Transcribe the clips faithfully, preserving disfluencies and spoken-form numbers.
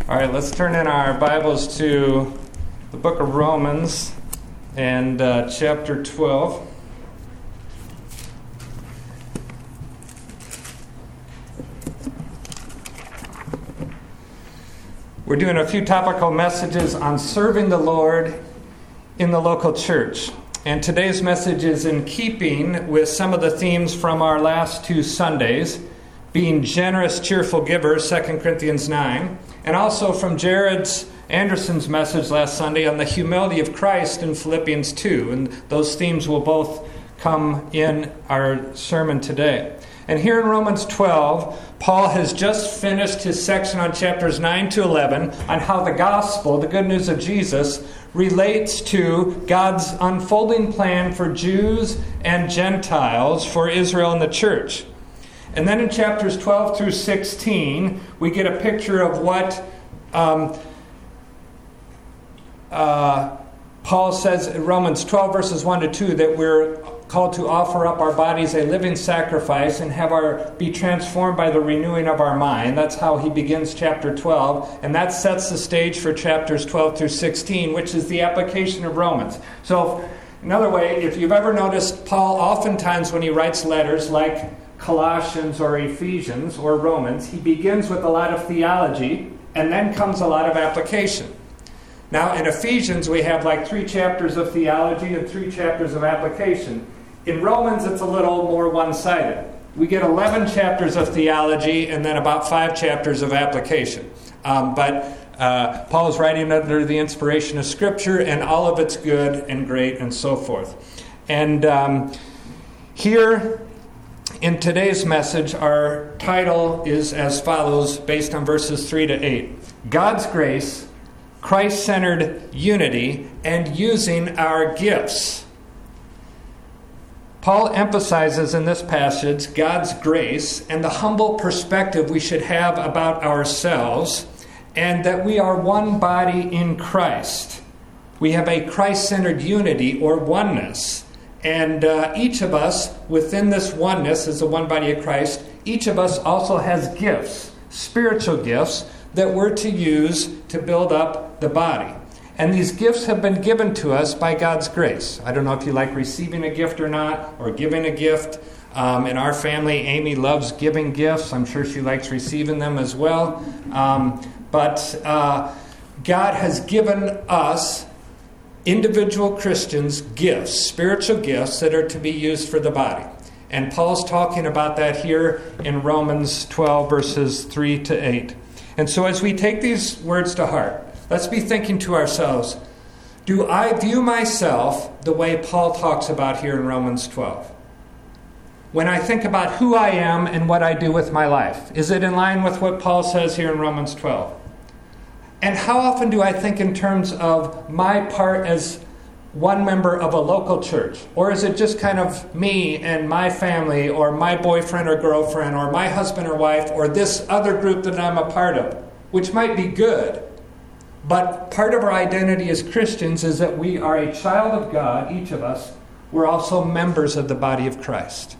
All right, let's turn in our Bibles to the book of Romans and uh, chapter twelve. We're doing a few topical messages on serving the Lord in the local church. And today's message is in keeping with some of the themes from our last two Sundays, being generous, cheerful givers, Second Corinthians nine, and also from Jared's Anderson's message last Sunday on the humility of Christ in Philippians two. And those themes will both come in our sermon today. And here in Romans twelve, Paul has just finished his section on chapters nine to eleven on how the gospel, the good news of Jesus, relates to God's unfolding plan for Jews and Gentiles, for Israel and the church. And then in chapters twelve through sixteen, we get a picture of what um, uh, Paul says in Romans twelve, verses one to two, that we're called to offer up our bodies a living sacrifice and have our be transformed by the renewing of our mind. That's how he begins chapter twelve, and that sets the stage for chapters twelve through sixteen, which is the application of Romans. So, another way, if you've ever noticed, Paul oftentimes when he writes letters like Colossians or Ephesians or Romans, he begins with a lot of theology and then comes a lot of application. Now, in Ephesians, we have like three chapters of theology and three chapters of application. In Romans, it's a little more one-sided. We get eleven chapters of theology and then about five chapters of application. Um, but uh, Paul is writing under the inspiration of Scripture, and all of it's good and great and so forth. And um, here in today's message, our title is as follows, based on verses three to eight. God's grace, Christ-centered unity, and using our gifts. Paul emphasizes in this passage God's grace and the humble perspective we should have about ourselves, and that we are one body in Christ. We have a Christ-centered unity or oneness. And uh, each of us, within this oneness as the one body of Christ, each of us also has gifts, spiritual gifts, that we're to use to build up the body. And these gifts have been given to us by God's grace. I don't know if you like receiving a gift or not, or giving a gift. Um, in our family, Amy loves giving gifts. I'm sure she likes receiving them as well. Um, but uh, God has given us, individual Christians, gifts, spiritual gifts that are to be used for the body. And Paul's talking about that here in Romans twelve, verses three to eight. And so as we take these words to heart, let's be thinking to ourselves, do I view myself the way Paul talks about here in Romans twelve? When I think about who I am and what I do with my life, is it in line with what Paul says here in Romans twelve? And how often do I think in terms of my part as one member of a local church? Or is it just kind of me and my family, or my boyfriend or girlfriend, or my husband or wife, or this other group that I'm a part of, which might be good. But part of our identity as Christians is that we are a child of God, each of us. We're also members of the body of Christ.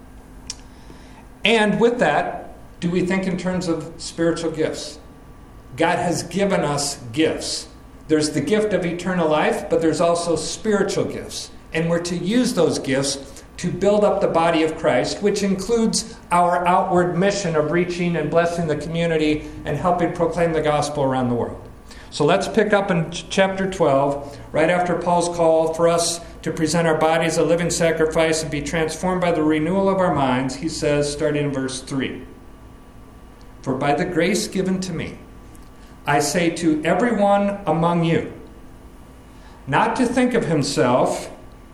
And with that, do we think in terms of spiritual gifts? God has given us gifts. There's the gift of eternal life, but there's also spiritual gifts. And we're to use those gifts to build up the body of Christ, which includes our outward mission of reaching and blessing the community and helping proclaim the gospel around the world. So let's pick up in chapter twelve, right after Paul's call for us to present our bodies a living sacrifice and be transformed by the renewal of our minds. He says, starting in verse three, "For by the grace given to me, I say to everyone among you, not to think of himself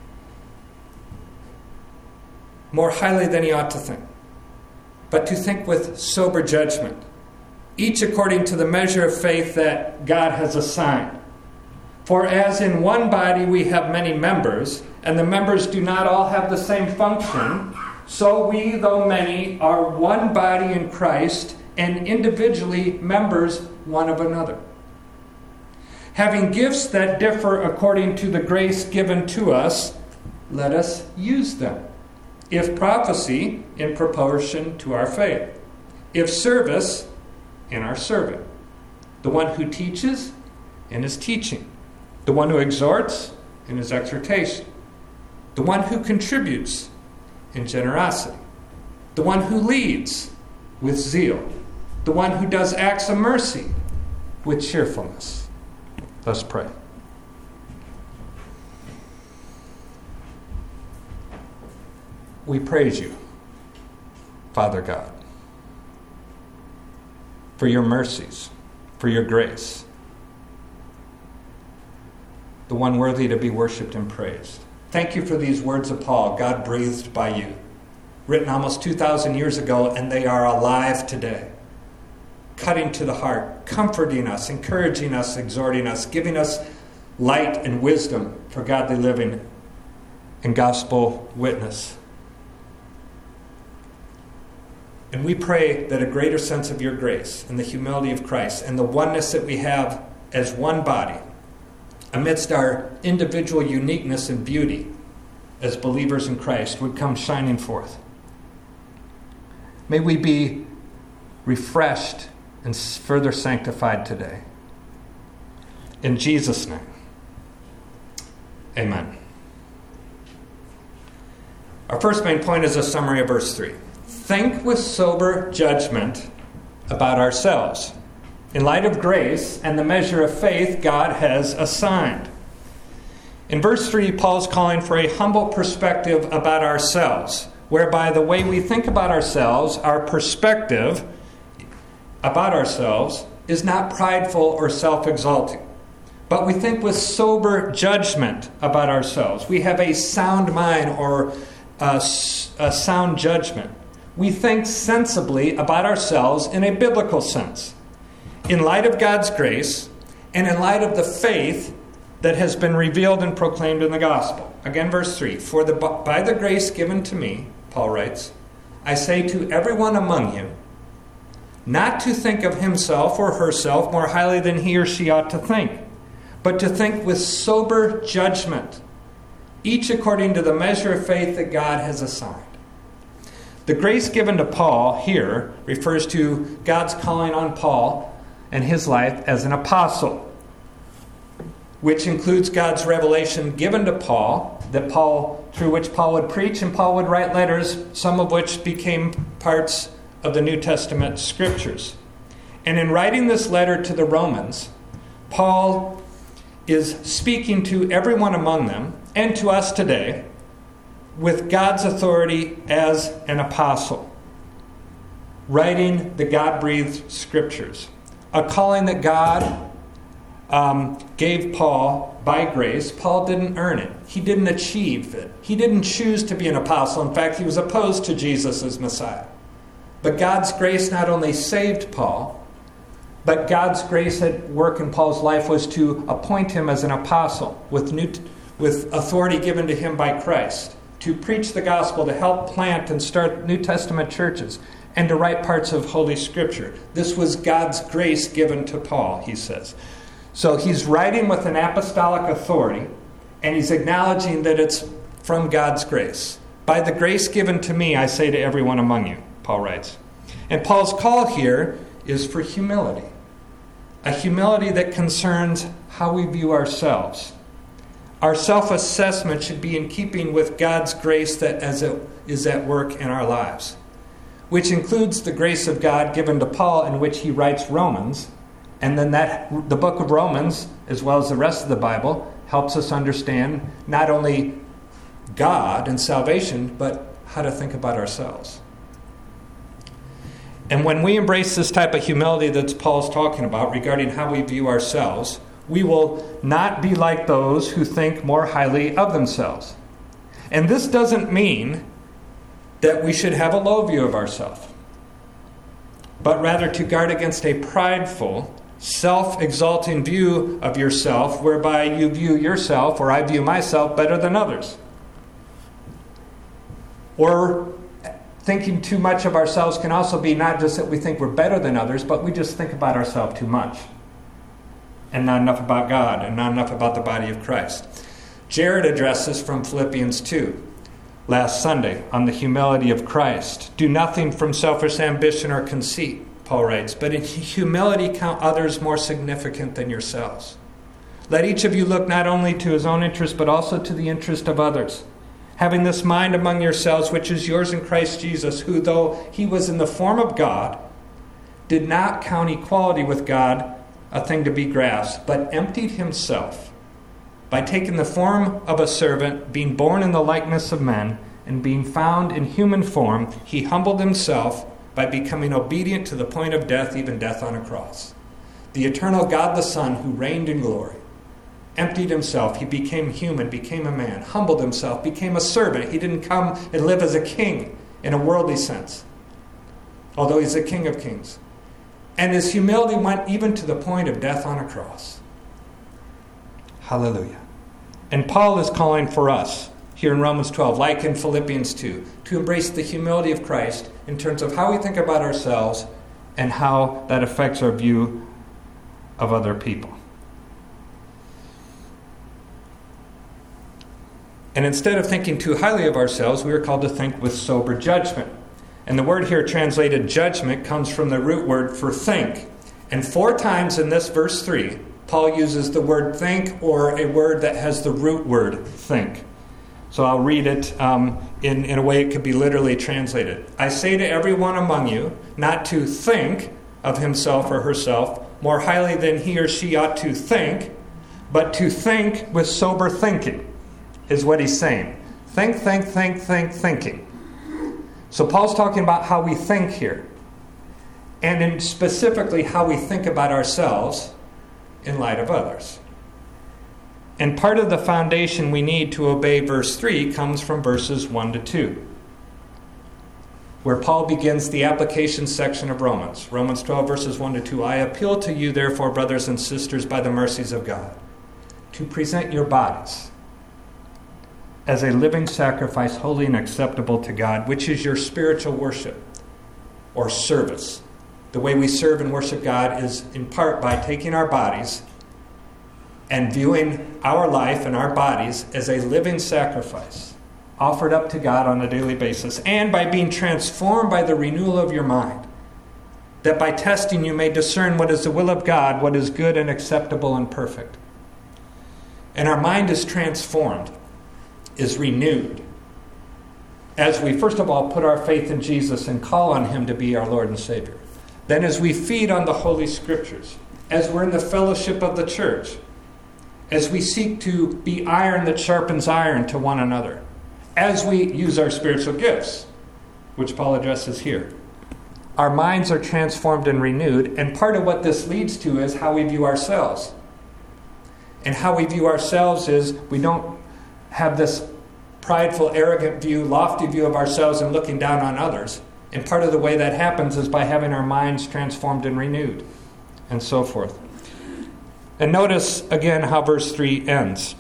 more highly than he ought to think, but to think with sober judgment, each according to the measure of faith that God has assigned. For as in one body we have many members, and the members do not all have the same function, so we, though many, are one body in Christ, and individually members one of another. Having gifts that differ according to the grace given to us, let us use them. If prophecy, in proportion to our faith. If service, in our serving. the one who teaches in his teaching, the one who exhorts in his exhortation, the one who contributes in generosity, the one who leads with zeal, the one who does acts of mercy with cheerfulness. Let's pray. We praise you, Father God, for your mercies, for your grace, the one worthy to be worshipped and praised. Thank you for these words of Paul, God breathed by you, written almost two thousand years ago, and they are alive today, cutting to the heart, comforting us, encouraging us, exhorting us, giving us light and wisdom for godly living and gospel witness. And we pray that a greater sense of your grace and the humility of Christ and the oneness that we have as one body, amidst our individual uniqueness and beauty as believers in Christ, would come shining forth. May we be refreshed and further sanctified today. In Jesus' name, amen. Our first main point is a summary of verse three. Think with sober judgment about ourselves, in light of grace and the measure of faith God has assigned. In verse three, Paul's calling for a humble perspective about ourselves, whereby the way we think about ourselves, our perspective about ourselves, is not prideful or self-exalting, but we think with sober judgment about ourselves. We have a sound mind or a, a sound judgment. We think sensibly about ourselves in a biblical sense, in light of God's grace and in light of the faith that has been revealed and proclaimed in the gospel. Again, verse three, For the, by the grace given to me, Paul writes, I say to everyone among you, not to think of himself or herself more highly than he or she ought to think, but to think with sober judgment, each according to the measure of faith that God has assigned. The grace given to Paul here refers to God's calling on Paul and his life as an apostle, which includes God's revelation given to Paul, that Paul, through which Paul would preach and Paul would write letters, some of which became parts of the New Testament scriptures. And in writing this letter to the Romans, Paul is speaking to everyone among them and to us today with God's authority as an apostle, writing the God-breathed scriptures, a calling that God um, gave Paul by grace. Paul didn't earn it. He didn't achieve it. He didn't choose to be an apostle. In fact, he was opposed to Jesus as Messiah. But God's grace not only saved Paul, but God's grace at work in Paul's life was to appoint him as an apostle with new, with authority given to him by Christ, to preach the gospel, to help plant and start New Testament churches, and to write parts of Holy Scripture. This was God's grace given to Paul, he says. So he's writing with an apostolic authority, and he's acknowledging that it's from God's grace. By the grace given to me, I say to everyone among you, Paul writes. And Paul's call here is for humility, a humility that concerns how we view ourselves. Our self-assessment should be in keeping with God's grace that as it is at work in our lives, which includes the grace of God given to Paul in which he writes Romans. And then that the book of Romans, as well as the rest of the Bible, helps us understand not only God and salvation, but how to think about ourselves. And when we embrace this type of humility that Paul's talking about regarding how we view ourselves, we will not be like those who think more highly of themselves. And this doesn't mean that we should have a low view of ourselves, but rather to guard against a prideful, self-exalting view of yourself, whereby you view yourself, or I view myself, better than others. Or thinking too much of ourselves can also be not just that we think we're better than others, but we just think about ourselves too much, and not enough about God, and not enough about the body of Christ. Jared addressed this from Philippians two last Sunday on the humility of Christ. Do nothing from selfish ambition or conceit, Paul writes, but in humility count others more significant than yourselves. Let each of you look not only to his own interest, but also to the interest of others. Having this mind among yourselves, which is yours in Christ Jesus, who, though he was in the form of God, did not count equality with God a thing to be grasped, but emptied himself by taking the form of a servant, being born in the likeness of men, and being found in human form, he humbled himself by becoming obedient to the point of death, even death on a cross. The eternal God the Son, who reigned in glory, emptied himself. He became human, became a man, humbled himself, became a servant. He didn't come and live as a king in a worldly sense, although he's the King of Kings. And his humility went even to the point of death on a cross. Hallelujah. And Paul is calling for us here in Romans twelve, like in Philippians two, to embrace the humility of Christ in terms of how we think about ourselves and how that affects our view of other people. And instead of thinking too highly of ourselves, we are called to think with sober judgment. And the word here translated judgment comes from the root word for think. And four times in this verse three, Paul uses the word think, or a word that has the root word think. So I'll read it um, in, in a way it could be literally translated. I say to everyone among you not to think of himself or herself more highly than he or she ought to think, but to think with sober thinking, is what he's saying. Think, think, think, think, thinking. So Paul's talking about how we think here, and in specifically how we think about ourselves in light of others. And part of the foundation we need to obey verse three comes from verses one to two, where Paul begins the application section of Romans. Romans twelve, verses one to two. I appeal to you, therefore, brothers and sisters, by the mercies of God, to present your bodies as a living sacrifice, holy and acceptable to God, which is your spiritual worship or service. The way we serve and worship God is in part by taking our bodies and viewing our life and our bodies as a living sacrifice offered up to God on a daily basis, and by being transformed by the renewal of your mind, that by testing you may discern what is the will of God, what is good and acceptable and perfect. And our mind is transformed, is renewed, as we first of all put our faith in Jesus and call on him to be our Lord and Savior. Then as we feed on the Holy Scriptures, as we're in the fellowship of the church, as we seek to be iron that sharpens iron to one another, as we use our spiritual gifts, which Paul addresses here, our minds are transformed and renewed, and part of what this leads to is how we view ourselves. And how we view ourselves is we don't have this prideful, arrogant view, lofty view of ourselves and looking down on others. And part of the way that happens is by having our minds transformed and renewed, and so forth. And notice again how verse three ends.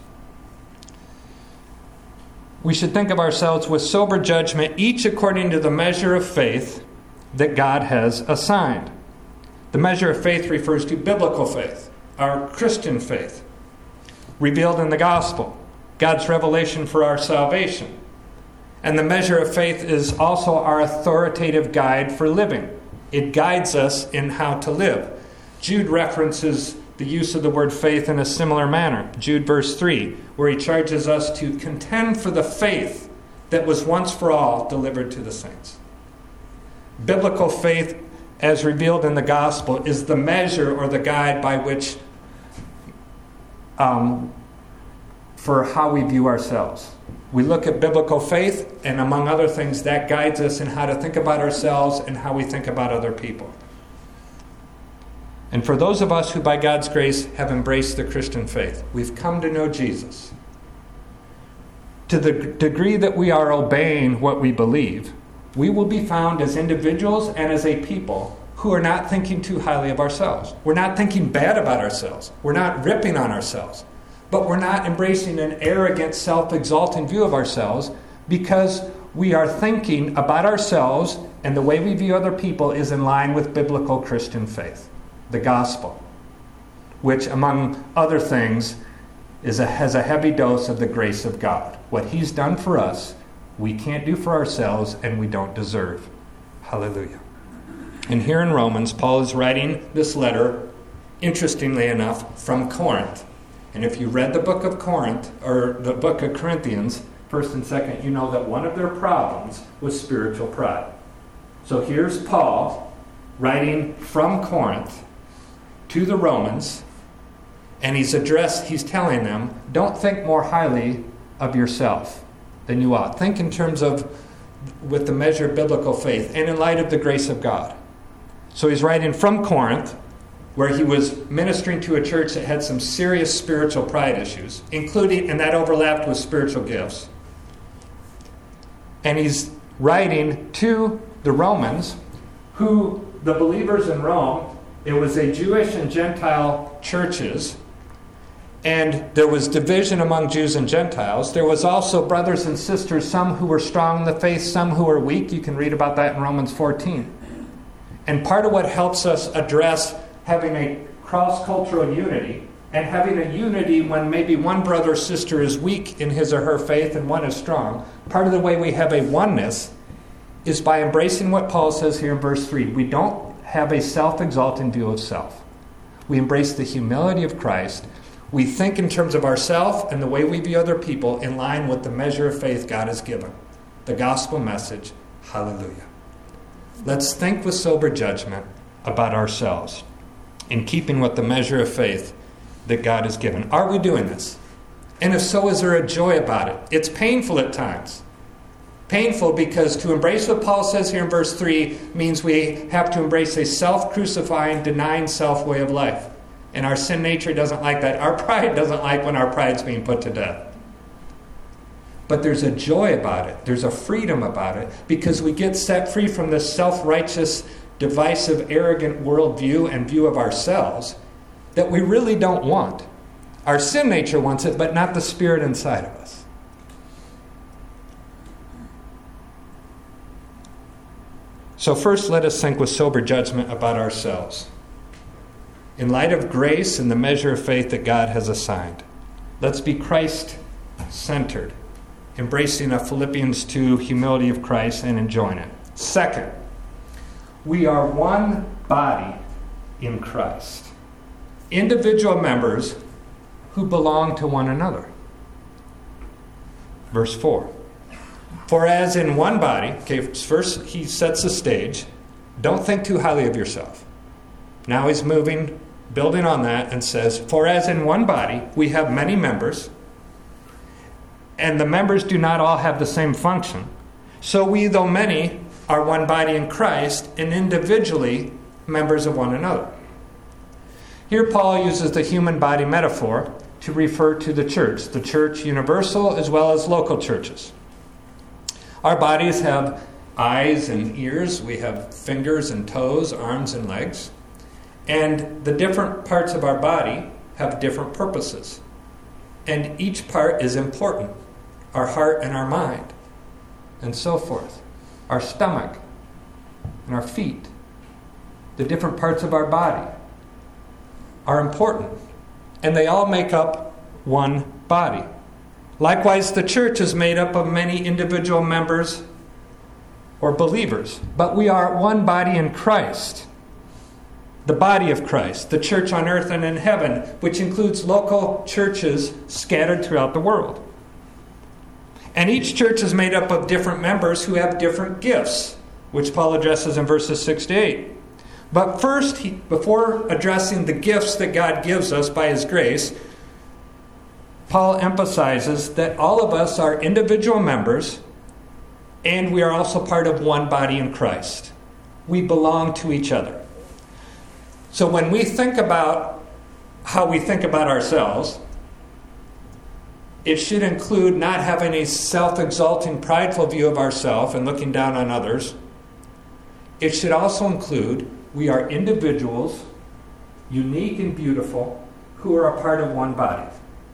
We should think of ourselves with sober judgment, each according to the measure of faith that God has assigned. The measure of faith refers to biblical faith, our Christian faith, revealed in the gospel, God's revelation for our salvation. And the measure of faith is also our authoritative guide for living. It guides us in how to live. Jude references the use of the word faith in a similar manner. Jude verse three, where he charges us to contend for the faith that was once for all delivered to the saints. Biblical faith, as revealed in the gospel, is the measure or the guide by which um, for how we view ourselves. We look at biblical faith, and among other things, that guides us in how to think about ourselves and how we think about other people. And for those of us who, by God's grace, have embraced the Christian faith, we've come to know Jesus. To the degree that we are obeying what we believe, we will be found as individuals and as a people who are not thinking too highly of ourselves. We're not thinking bad about ourselves. We're not ripping on ourselves. But we're not embracing an arrogant, self-exalting view of ourselves, because we are thinking about ourselves, and the way we view other people is in line with biblical Christian faith, the gospel, which, among other things, is a, has a heavy dose of the grace of God. What he's done for us, we can't do for ourselves, and we don't deserve. Hallelujah. And here in Romans, Paul is writing this letter, interestingly enough, from Corinth. And if you read the book of Corinth, or the book of Corinthians, first and second, you know that one of their problems was spiritual pride. So here's Paul writing from Corinth to the Romans, and he's addressed, he's telling them, don't think more highly of yourself than you ought. Think in terms of, with the measure of biblical faith, and in light of the grace of God. So he's writing from Corinth, where he was ministering to a church that had some serious spiritual pride issues, including, and that overlapped with spiritual gifts. And he's writing to the Romans, who, the believers in Rome, it was a Jewish and Gentile churches, and there was division among Jews and Gentiles. There was also brothers and sisters, some who were strong in the faith, some who were weak. You can read about that in Romans fourteen. And part of what helps us address having a cross-cultural unity, and having a unity when maybe one brother or sister is weak in his or her faith and one is strong, part of the way we have a oneness is by embracing what Paul says here in verse three. We don't have a self-exalting view of self. We embrace the humility of Christ. We think in terms of ourselves and the way we view other people in line with the measure of faith God has given. The gospel message, hallelujah. Let's think with sober judgment about ourselves, in keeping with the measure of faith that God has given. Are we doing this? And if so, is there a joy about it? It's painful at times. Painful because to embrace what Paul says here in verse three means we have to embrace a self-crucifying, denying self way of life. And our sin nature doesn't like that. Our pride doesn't like when our pride's being put to death. But there's a joy about it. There's a freedom about it because we get set free from this self-righteous, divisive, arrogant worldview and view of ourselves that we really don't want. Our sin nature wants it, but not the spirit inside of us. So first, let us think with sober judgment about ourselves. In light of grace and the measure of faith that God has assigned, let's be Christ-centered, embracing a Philippians two humility of Christ and enjoying it. Second, we are one body in Christ. Individual members who belong to one another. Verse four. For as in one body, okay, first he sets the stage. Don't think too highly of yourself. Now he's moving, building on that, and says, for as in one body we have many members, and the members do not all have the same function, so we, though many, are one body in Christ, and individually members of one another. Here Paul uses the human body metaphor to refer to the church, the church universal as well as local churches. Our bodies have eyes and ears, we have fingers and toes, arms and legs, and the different parts of our body have different purposes. And each part is important. Our heart and our mind, and so forth. Our stomach and our feet, the different parts of our body are important, and they all make up one body. Likewise, the church is made up of many individual members or believers, but we are one body in Christ, the body of Christ, the church on earth and in heaven, which includes local churches scattered throughout the world. And each church is made up of different members who have different gifts, which Paul addresses in verses six to eight. But first, he, before addressing the gifts that God gives us by his grace, Paul emphasizes that all of us are individual members, and we are also part of one body in Christ. We belong to each other. So when we think about how we think about ourselves, it should include not having a self-exalting, prideful view of ourselves and looking down on others. It should also include we are individuals, unique and beautiful, who are a part of one body.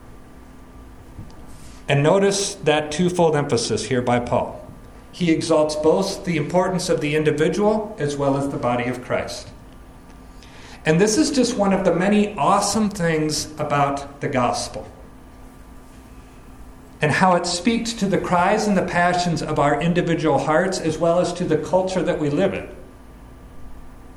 And notice that twofold emphasis here by Paul. He exalts both the importance of the individual as well as the body of Christ. And this is just one of the many awesome things about the gospel, and how it speaks to the cries and the passions of our individual hearts as well as to the culture that we live in.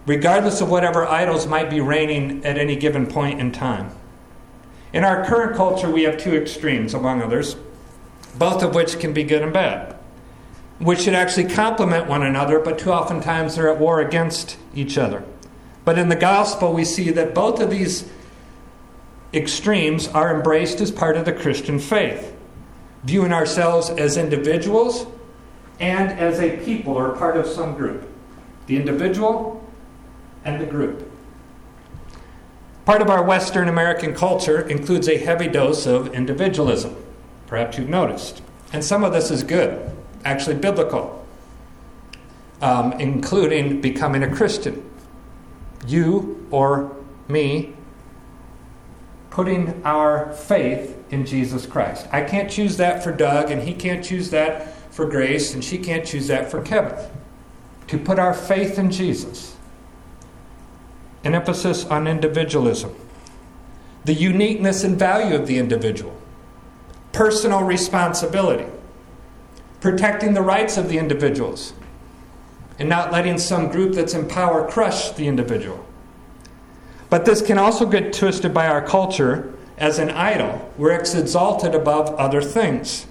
regardless of whatever idols might be reigning at any given point in time. In our current culture, we have two extremes, among others, both of which can be good and bad, which should actually complement one another, but too often times they're at war against each other. But in the gospel, we see that both of these extremes are embraced as part of the Christian faith, viewing ourselves as individuals and as a people or part of some group. The individual and the group. Part of our Western American culture includes a heavy dose of individualism. Perhaps you've noticed. And some of this is good, actually biblical, um, including becoming a Christian. You or me putting our faith in Jesus Christ. I can't choose that for Doug, and he can't choose that for Grace, and she can't choose that for Kevin. To put our faith in Jesus. An emphasis on individualism. The uniqueness and value of the individual. Personal responsibility. Protecting the rights of the individuals. And not letting some group that's in power crush the individual. But this can also get twisted by our culture as an idol, where it's exalted above other things.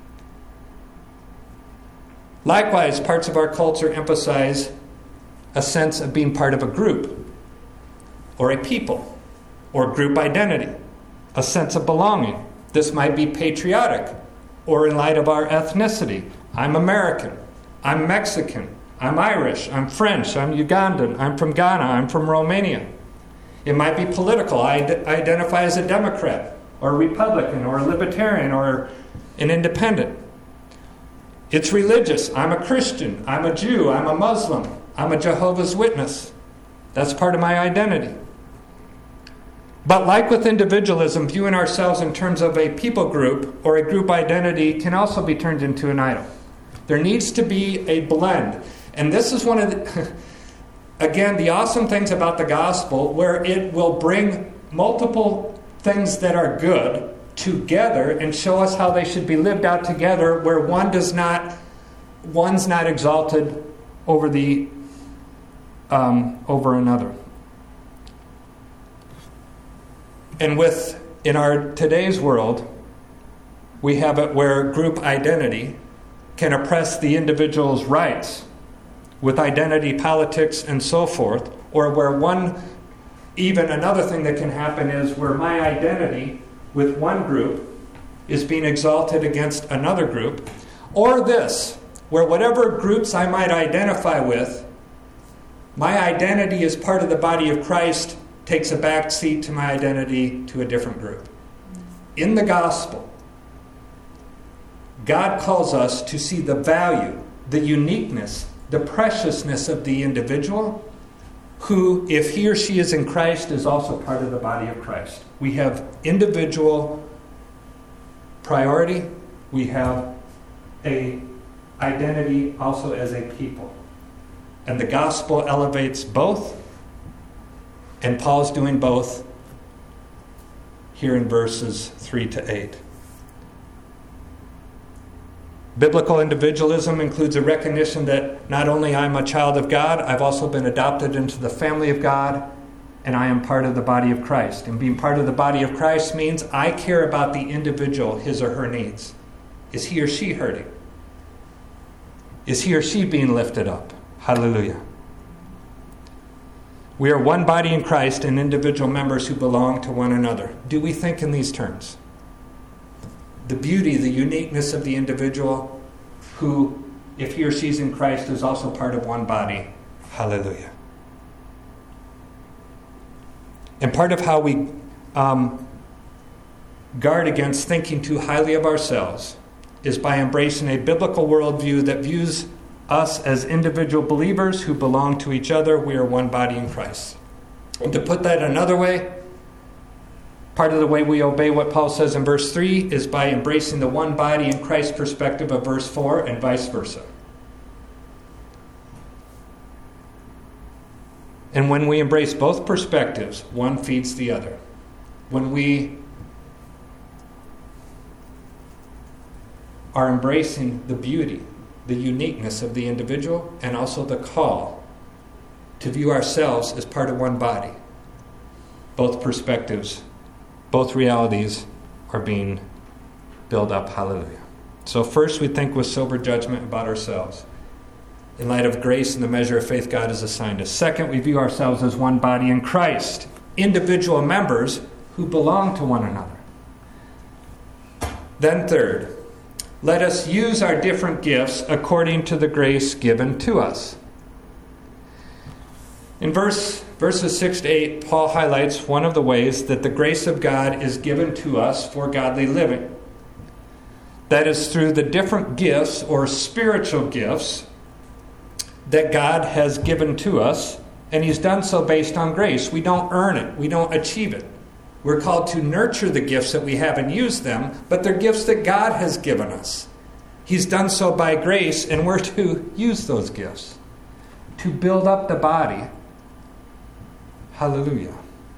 Likewise, parts of our culture emphasize a sense of being part of a group, or a people, or group identity, a sense of belonging. This might be patriotic, or in light of our ethnicity. I'm American, I'm Mexican, I'm Irish, I'm French, I'm Ugandan, I'm from Ghana, I'm from Romania. It might be political. I identify as a Democrat, or a Republican, or a Libertarian, or an Independent. It's religious. I'm a Christian, I'm a Jew, I'm a Muslim, I'm a Jehovah's Witness. That's part of my identity. But like with individualism, viewing ourselves in terms of a people group or a group identity can also be turned into an idol. There needs to be a blend. And this is one of the, again, the awesome things about the gospel, where it will bring multiple things that are good together and show us how they should be lived out together, where one does not, one's not exalted over the um, over another. And with, in our today's world, we have it where group identity can oppress the individual's rights with identity politics and so forth, or where one, even another thing that can happen is where my identity with one group is being exalted against another group, or this, where whatever groups I might identify with, my identity as part of the body of Christ takes a back seat to my identity to a different group. In the gospel, God calls us to see the value, the uniqueness, the preciousness of the individual who, if he or she is in Christ, is also part of the body of Christ. We have individual priority. We have a identity also as a people. And the gospel elevates both. And Paul's doing both here in verses three to eight. Biblical individualism includes a recognition that not only I'm a child of God, I've also been adopted into the family of God, and I am part of the body of Christ. And being part of the body of Christ means I care about the individual, his or her needs. Is he or she hurting? Is he or she being lifted up? Hallelujah. We are one body in Christ and individual members who belong to one another. Do we think in these terms? The beauty, the uniqueness of the individual who, if he or she is in Christ, is also part of one body. Hallelujah. And part of how we um, guard against thinking too highly of ourselves is by embracing a biblical worldview that views us as individual believers who belong to each other. We are one body in Christ. And to put that another way, part of the way we obey what Paul says in verse three is by embracing the one body in Christ perspective of verse four and vice versa. And when we embrace both perspectives, one feeds the other. When we are embracing the beauty, the uniqueness of the individual, and also the call to view ourselves as part of one body. Both perspectives, both realities are being built up. Hallelujah. So first we think with sober judgment about ourselves, in light of grace and the measure of faith God has assigned us. Second, we view ourselves as one body in Christ, individual members who belong to one another. Then third, let us use our different gifts according to the grace given to us. In verse, verses six to eight, Paul highlights one of the ways that the grace of God is given to us for godly living. That is through the different gifts or spiritual gifts that God has given to us, and He's done so based on grace. We don't earn it. We don't achieve it. We're called to nurture the gifts that we have and use them, but they're gifts that God has given us. He's done so by grace, and we're to use those gifts to build up the body. Hallelujah.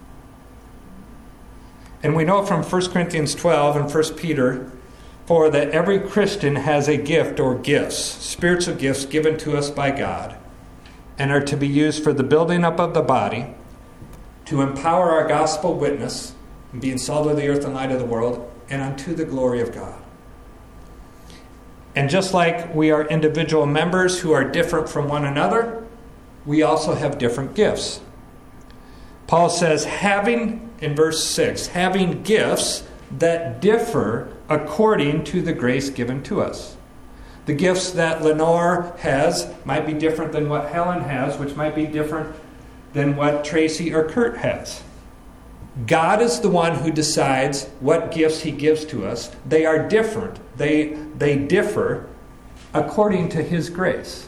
And we know from First Corinthians twelve and First Peter four that every Christian has a gift or gifts, spiritual gifts given to us by God, and are to be used for the building up of the body, to empower our gospel witness, being salt of the earth and light of the world, and unto the glory of God. And just like we are individual members who are different from one another, we also have different gifts. Paul says, having, in verse six, having gifts that differ according to the grace given to us. The gifts that Lenore has might be different than what Helen has, which might be different than what Tracy or Kurt has. God is the one who decides what gifts He gives to us. They are different. They, they differ according to His grace.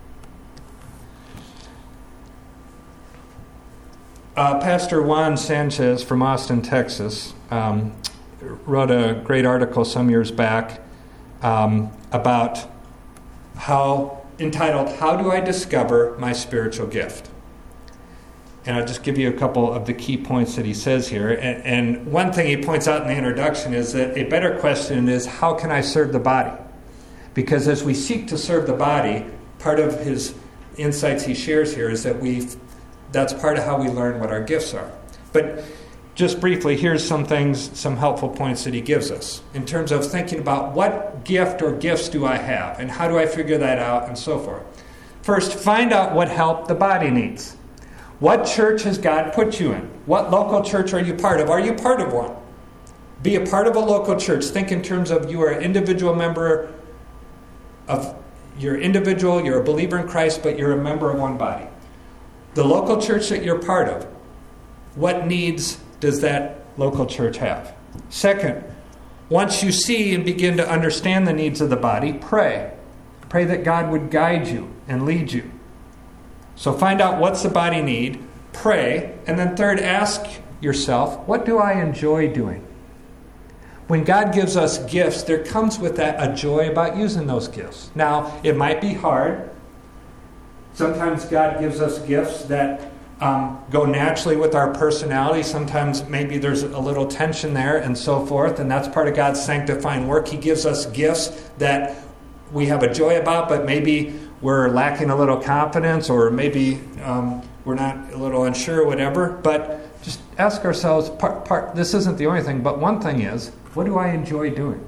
Uh, Pastor Juan Sanchez from Austin, Texas, um, wrote a great article some years back um, about how, entitled, How Do I Discover My Spiritual Gift? And I'll just give you a couple of the key points that he says here. And, and one thing he points out in the introduction is that a better question is, how can I serve the body? Because as we seek to serve the body, part of his insights he shares here is that we that's part of how we learn what our gifts are. But just briefly, here's some things, some helpful points that he gives us in terms of thinking about what gift or gifts do I have and how do I figure that out and so forth. First, find out what help the body needs. What church has God put you in? What local church are you part of? Are you part of one? Be a part of a local church. Think in terms of you are an individual member of, you're individual, you're a believer in Christ, but you're a member of one body. The local church that you're part of, what needs does that local church have? Second, once you see and begin to understand the needs of the body, pray. Pray that God would guide you and lead you. So find out what's the body need, pray, and then third, ask yourself, what do I enjoy doing? When God gives us gifts, there comes with that a joy about using those gifts. Now, it might be hard. Sometimes God gives us gifts that um, go naturally with our personality. Sometimes maybe there's a little tension there and so forth, and that's part of God's sanctifying work. He gives us gifts that we have a joy about, but maybe we're lacking a little confidence, or maybe um, we're not a little unsure or whatever. But just ask ourselves, part, part, this isn't the only thing, but one thing is, what do I enjoy doing?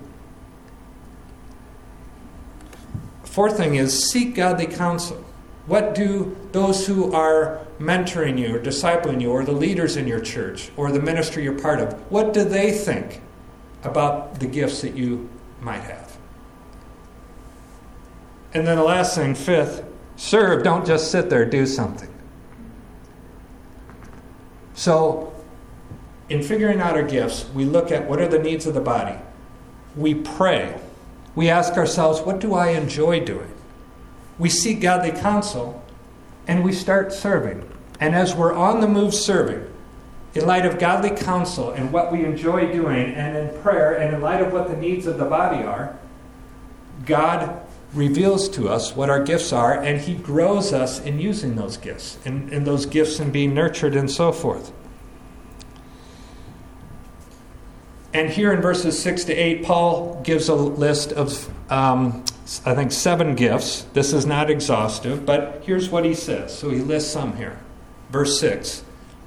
Fourth thing is, seek godly counsel. What do those who are mentoring you or discipling you or the leaders in your church or the ministry you're part of, what do they think about the gifts that you might have? And then the last thing, fifth, serve. Don't just sit there, do something. So, in figuring out our gifts, we look at what are the needs of the body. We pray. We ask ourselves, what do I enjoy doing? We seek godly counsel, and we start serving. And as we're on the move serving, in light of godly counsel and what we enjoy doing, and in prayer, and in light of what the needs of the body are, God reveals to us what our gifts are, and He grows us in using those gifts, and, and those gifts in being nurtured and so forth. And here in verses six to eight, Paul gives a list of um, I think, seven gifts. This is not exhaustive, but here's what he says. So he lists some here. Verse six.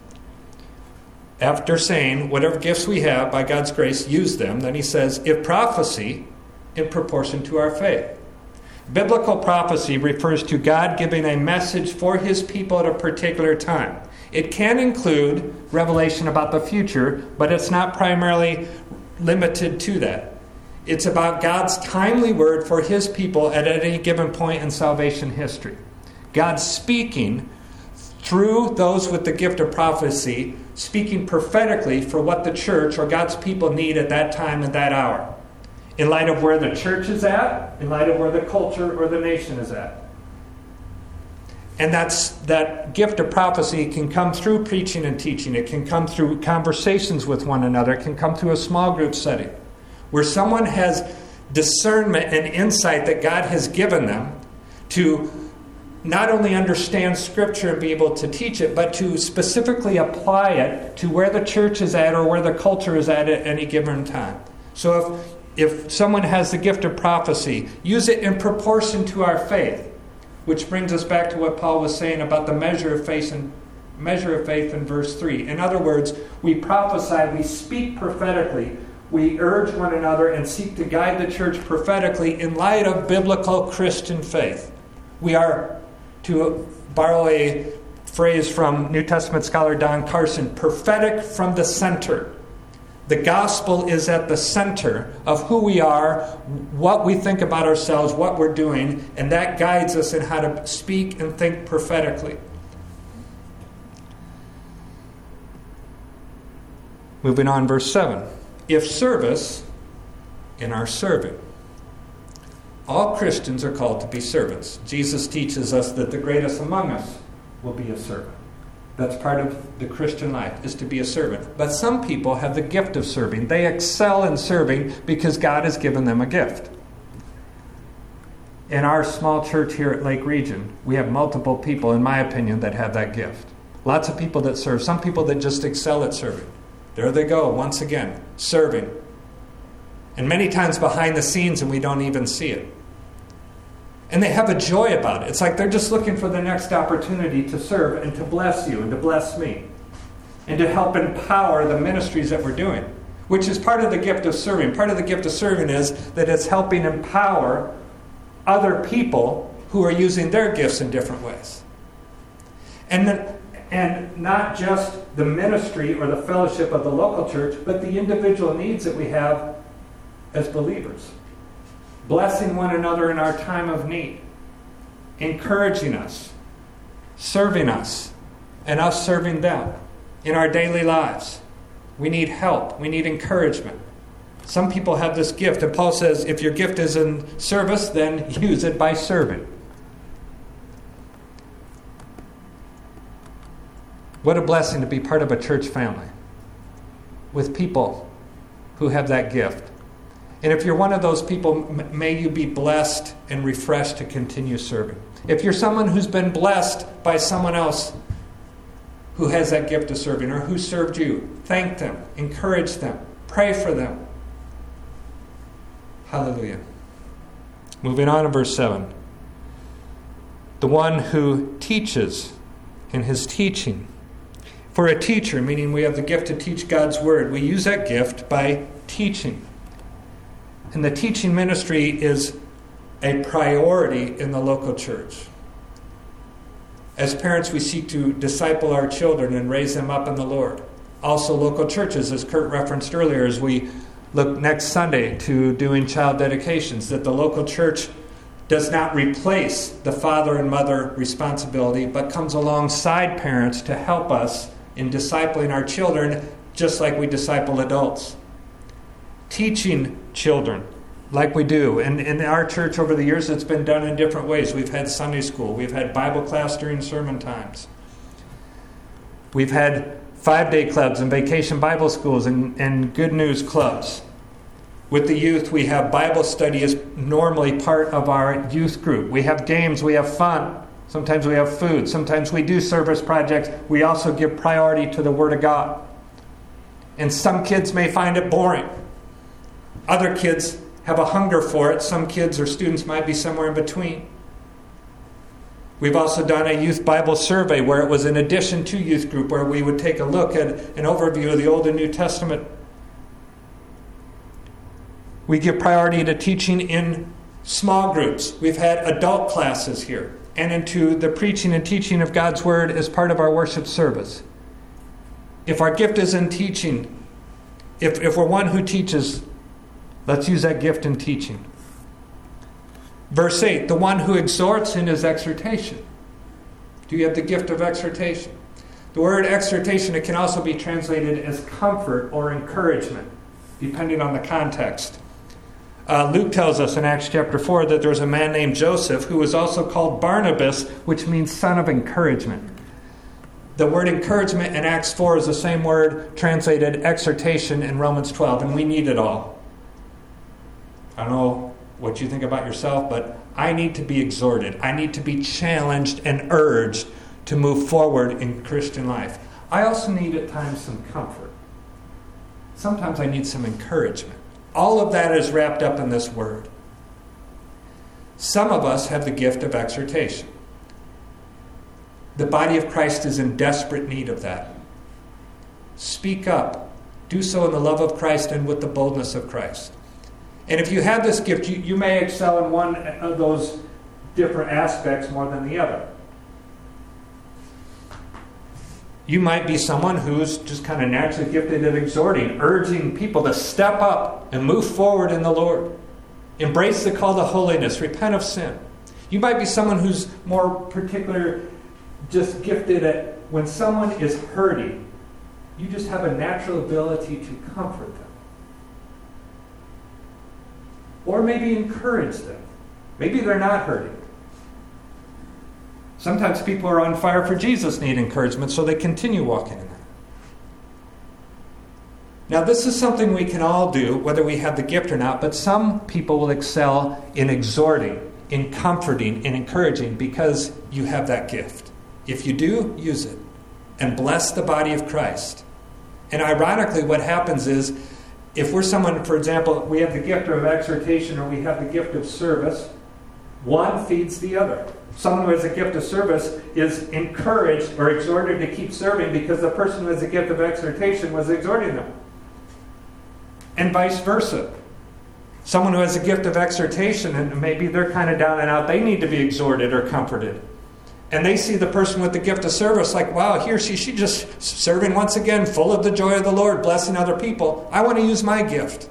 After saying, whatever gifts we have, by God's grace, use them. Then he says, if prophecy, in proportion to our faith. Biblical prophecy refers to God giving a message for his people at a particular time. It can include revelation about the future, but it's not primarily limited to that. It's about God's timely word for his people at any given point in salvation history. God speaking through those with the gift of prophecy, speaking prophetically for what the church or God's people need at that time and that hour, in light of where the church is at, in light of where the culture or the nation is at. And that's that gift of prophecy can come through preaching and teaching. It can come through conversations with one another. It can come through a small group setting, where someone has discernment and insight that God has given them to not only understand Scripture and be able to teach it, but to specifically apply it to where the church is at or where the culture is at at any given time. So if, if someone has the gift of prophecy, use it in proportion to our faith, which brings us back to what Paul was saying about the measure of faith in, measure of faith in verse three. In other words, we prophesy, we speak prophetically, we urge one another and seek to guide the church prophetically in light of biblical Christian faith. We are, to borrow a phrase from New Testament scholar Don Carson, prophetic from the center. The gospel is at the center of who we are, what we think about ourselves, what we're doing, and that guides us in how to speak and think prophetically. Moving on, verse seven. If service, in our serving. All Christians are called to be servants. Jesus teaches us that the greatest among us will be a servant. That's part of the Christian life, is to be a servant. But some people have the gift of serving. They excel in serving because God has given them a gift. In our small church here at Lake Region, we have multiple people, in my opinion, that have that gift. Lots of people that serve. Some people that just excel at serving. There they go, once again, serving. And many times behind the scenes, and we don't even see it. And they have a joy about it. It's like they're just looking for the next opportunity to serve and to bless you and to bless me. And to help empower the ministries that we're doing. Which is part of the gift of serving. Part of the gift of serving is that it's helping empower other people who are using their gifts in different ways. And then, and not just the ministry or the fellowship of the local church, but the individual needs that we have as believers. Blessing one another in our time of need. Encouraging us. Serving us. And us serving them in our daily lives. We need help. We need encouragement. Some people have this gift. And Paul says, if your gift is in service, then use it by serving. What a blessing to be part of a church family with people who have that gift. And if you're one of those people, may you be blessed and refreshed to continue serving. If you're someone who's been blessed by someone else who has that gift of serving or who served you, thank them, encourage them, pray for them. Hallelujah. Moving on to verse seven. The one who teaches in his teaching. For a teacher, meaning we have the gift to teach God's word, we use that gift by teaching. And the teaching ministry is a priority in the local church. As parents, we seek to disciple our children and raise them up in the Lord. Also local churches, as Kurt referenced earlier, as we look next Sunday to doing child dedications, that the local church does not replace the father and mother responsibility, but comes alongside parents to help us in discipling our children, just like we disciple adults. Teaching children, like we do. And in our church over the years, it's been done in different ways. We've had Sunday school. We've had Bible class during sermon times. We've had five-day clubs and vacation Bible schools and, and good news clubs. With the youth, we have Bible study as normally part of our youth group. We have games. We have fun. Sometimes we have food. Sometimes we do service projects. We also give priority to the Word of God. And some kids may find it boring. Other kids have a hunger for it. Some kids or students might be somewhere in between. We've also done a youth Bible survey where it was in addition to youth group, where we would take a look at an overview of the Old and New Testament. We give priority to teaching in small groups. We've had adult classes here, and into the preaching and teaching of God's Word as part of our worship service. If our gift is in teaching, if, if we're one who teaches, let's use that gift in teaching. Verse eight, the one who exhorts in his exhortation. Do you have the gift of exhortation? The word exhortation, it can also be translated as comfort or encouragement, depending on the context. Uh, Luke tells us in Acts chapter four that there was a man named Joseph who was also called Barnabas, which means son of encouragement. The word encouragement in Acts four is the same word translated exhortation in Romans twelve, and we need it all. I don't know what you think about yourself, but I need to be exhorted. I need to be challenged and urged to move forward in Christian life. I also need at times some comfort. Sometimes I need some encouragement. All of that is wrapped up in this word. Some of us have the gift of exhortation. The body of Christ is in desperate need of that. Speak up. Do so in the love of Christ and with the boldness of Christ. And if you have this gift, you, you may excel in one of those different aspects more than the other. You might be someone who's just kind of naturally gifted at exhorting, urging people to step up and move forward in the Lord. Embrace the call to holiness, repent of sin. You might be someone who's more particular, just gifted at when someone is hurting, you just have a natural ability to comfort them. Or maybe encourage them. Maybe they're not hurting. Sometimes people are on fire for Jesus need encouragement, so they continue walking in that. Now, this is something we can all do, whether we have the gift or not, but some people will excel in exhorting, in comforting, in encouraging, because you have that gift. If you do, use it, and bless the body of Christ. And ironically, what happens is, if we're someone, for example, we have the gift of exhortation or we have the gift of service, one feeds the other. Someone who has a gift of service is encouraged or exhorted to keep serving because the person who has a gift of exhortation was exhorting them. And vice versa. Someone who has a gift of exhortation, and maybe they're kind of down and out, they need to be exhorted or comforted. And they see the person with the gift of service like, wow, he or she, she just serving once again, full of the joy of the Lord, blessing other people. I want to use my gift.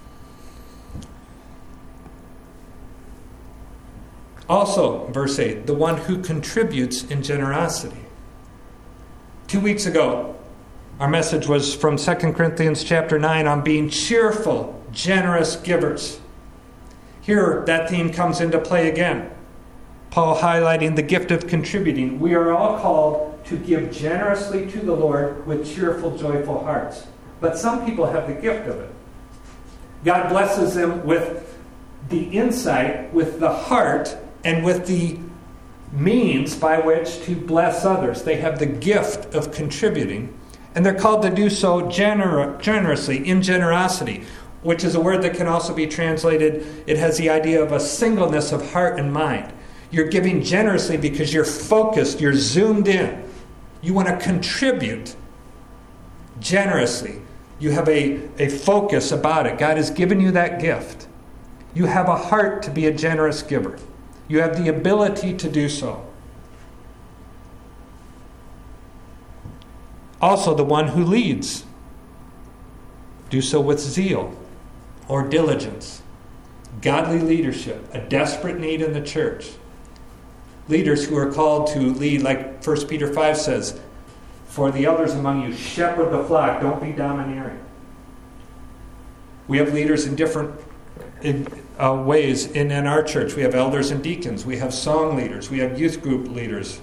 Also, verse eight, the one who contributes in generosity. Two weeks ago, our message was from Second Corinthians chapter nine on being cheerful, generous givers. Here, that theme comes into play again. Paul highlighting the gift of contributing. We are all called to give generously to the Lord with cheerful, joyful hearts. But some people have the gift of it. God blesses them with the insight, with the heart, and with the means by which to bless others. They have the gift of contributing. And they're called to do so gener- generously, in generosity, which is a word that can also be translated, it has the idea of a singleness of heart and mind. You're giving generously because you're focused, you're zoomed in. You want to contribute generously. You have a, a focus about it. God has given you that gift. You have a heart to be a generous giver. You have the ability to do so. Also, the one who leads. Do so with zeal or diligence. Godly leadership, a desperate need in the church. Leaders who are called to lead, like First Peter five says, for the elders among you, shepherd the flock, don't be domineering. We have leaders in different in, uh, ways in, in our church. We have elders and deacons. We have song leaders. We have youth group leaders.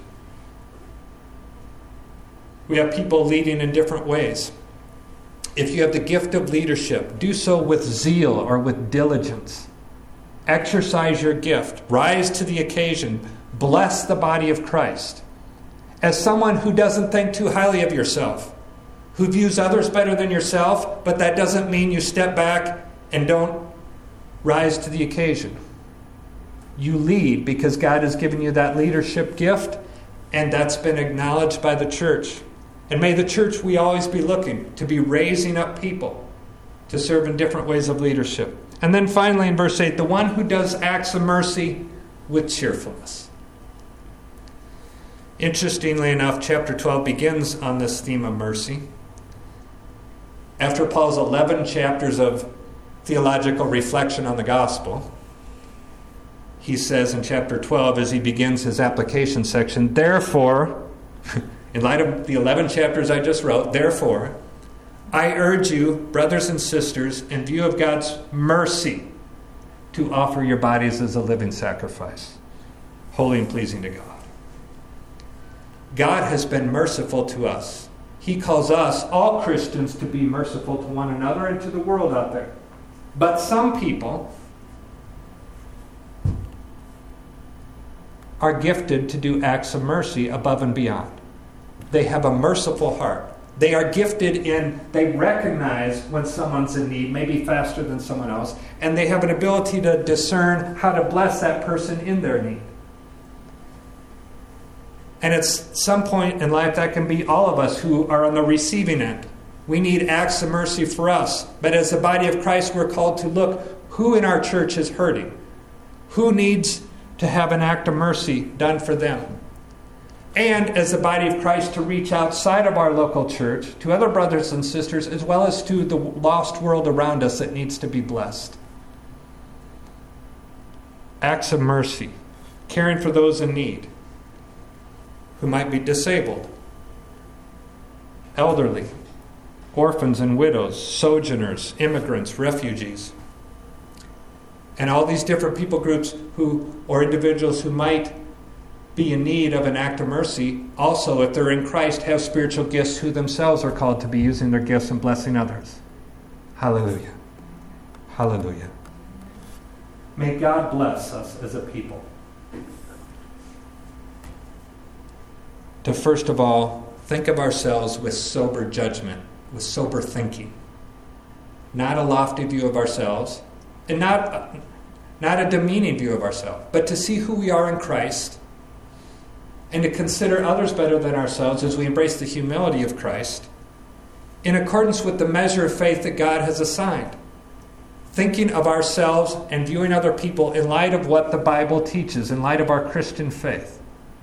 We have people leading in different ways. If you have the gift of leadership, do so with zeal or with diligence. Exercise your gift. Rise to the occasion. Bless the body of Christ. As someone who doesn't think too highly of yourself, who views others better than yourself, but that doesn't mean you step back and don't rise to the occasion. You lead because God has given you that leadership gift, and that's been acknowledged by the church. And may the church, we always be looking to be raising up people to serve in different ways of leadership. And then finally in verse eight, the one who does acts of mercy with cheerfulness. Interestingly enough, chapter twelve begins on this theme of mercy. After Paul's eleven chapters of theological reflection on the gospel, he says in chapter twelve, as he begins his application section, therefore, in light of the eleven chapters I just wrote, therefore, I urge you, brothers and sisters, in view of God's mercy, to offer your bodies as a living sacrifice, holy and pleasing to God. God has been merciful to us. He calls us, all Christians, to be merciful to one another and to the world out there. But some people are gifted to do acts of mercy above and beyond. They have a merciful heart. They are gifted in, they recognize when someone's in need, maybe faster than someone else, and they have an ability to discern how to bless that person in their need. And at some point in life, that can be all of us who are on the receiving end. We need acts of mercy for us. But as the body of Christ, we're called to look who in our church is hurting. Who needs to have an act of mercy done for them. And as the body of Christ, to reach outside of our local church, to other brothers and sisters, as well as to the lost world around us that needs to be blessed. Acts of mercy. Caring for those in need, who might be disabled, elderly, orphans and widows, sojourners, immigrants, refugees, and all these different people groups who, or individuals who might be in need of an act of mercy, also, if they're in Christ, have spiritual gifts who themselves are called to be using their gifts and blessing others. Hallelujah. Hallelujah. May God bless us as a people. To first of all, think of ourselves with sober judgment, with sober thinking. Not a lofty view of ourselves, and not, not a demeaning view of ourselves, but to see who we are in Christ, and to consider others better than ourselves as we embrace the humility of Christ, in accordance with the measure of faith that God has assigned. Thinking of ourselves and viewing other people in light of what the Bible teaches, in light of our Christian faith.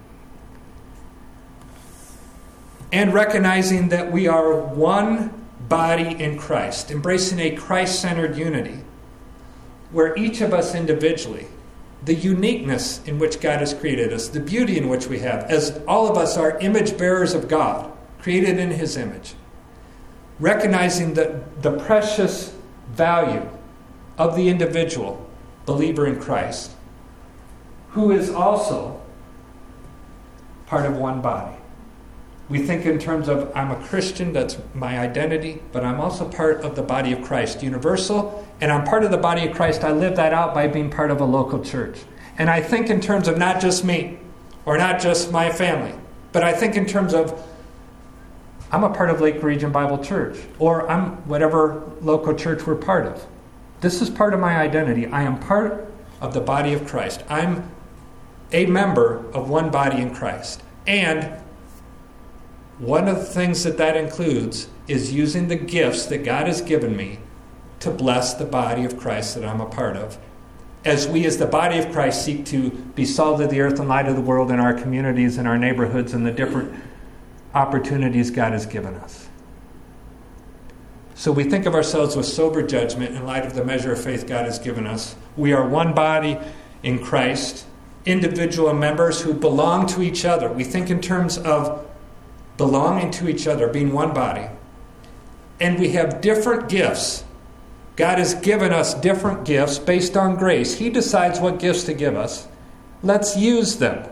And recognizing that we are one body in Christ, embracing a Christ-centered unity, where each of us individually, the uniqueness in which God has created us, the beauty in which we have, as all of us are image bearers of God, created in His image, recognizing that the precious value of the individual believer in Christ, who is also part of one body. We think in terms of, I'm a Christian, that's my identity, but I'm also part of the body of Christ, universal, and I'm part of the body of Christ. I live that out by being part of a local church. And I think in terms of not just me, or not just my family, but I think in terms of, I'm a part of Lake Region Bible Church, or I'm whatever local church we're part of. This is part of my identity. I am part of the body of Christ. I'm a member of one body in Christ. And one of the things that that includes is using the gifts that God has given me to bless the body of Christ that I'm a part of. As we as the body of Christ seek to be salt of the earth and light of the world in our communities and our neighborhoods and the different opportunities God has given us. So we think of ourselves with sober judgment in light of the measure of faith God has given us. We are one body in Christ, individual members who belong to each other. We think in terms of belonging to each other, being one body. And we have different gifts. God has given us different gifts based on grace. He decides what gifts to give us. Let's use them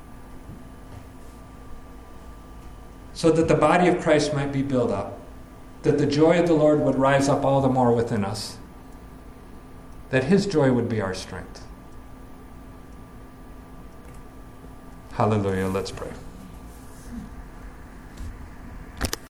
so that the body of Christ might be built up, that the joy of the Lord would rise up all the more within us, that His joy would be our strength. Hallelujah. Let's pray.